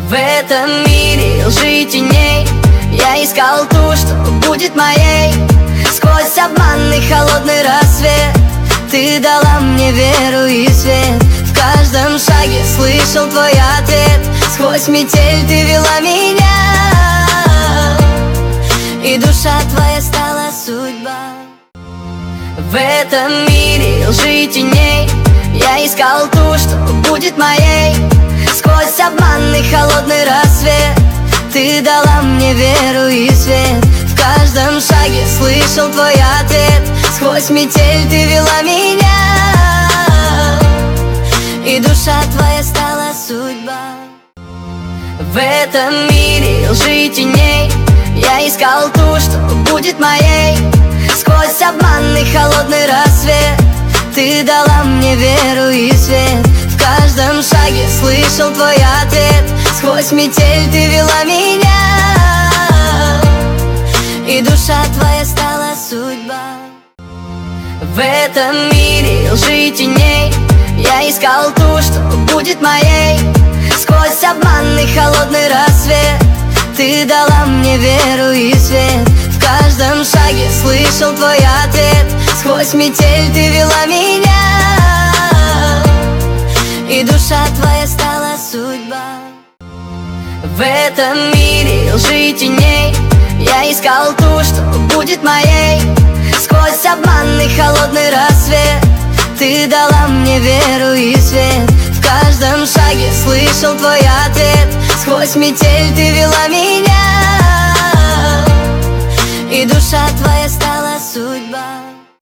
В этом мире лжи и теней я искал ту, что будет моей. Сквозь обманный холодный рассвет ты дала мне веру и свет. В каждом шаге слышал твой ответ. Сквозь метель ты вела меня, и душа твоя стала судьба. В этом мире лжи и теней я искал ту, что будет моей. Сквозь обманный холодный рассвет ты дала мне веру и свет. В каждом шаге слышал твой ответ. Сквозь метель ты вела меня, и душа твоя стала судьба. В этом мире лжи и теней я искал ту, что будет моей. Сквозь обманный холодный рассвет ты дала мне веру и свет. В каждом шаге слышал твой ответ. Сквозь метель ты вела меня, и душа твоя стала судьба. В этом мире лжи и теней я искал ту, что будет моей. Сквозь обманный холодный рассвет ты дала мне веру и свет. В каждом шаге слышал твой ответ. Сквозь метель ты вела меня, и душа твоя стала судьба. В этом мире лжи и теней я искал ту, что будет моей. Сквозь обманный холодный рассвет ты дала мне веру и свет. В каждом шаге слышал твой ответ. Сквозь метель ты вела меня, и душа твоя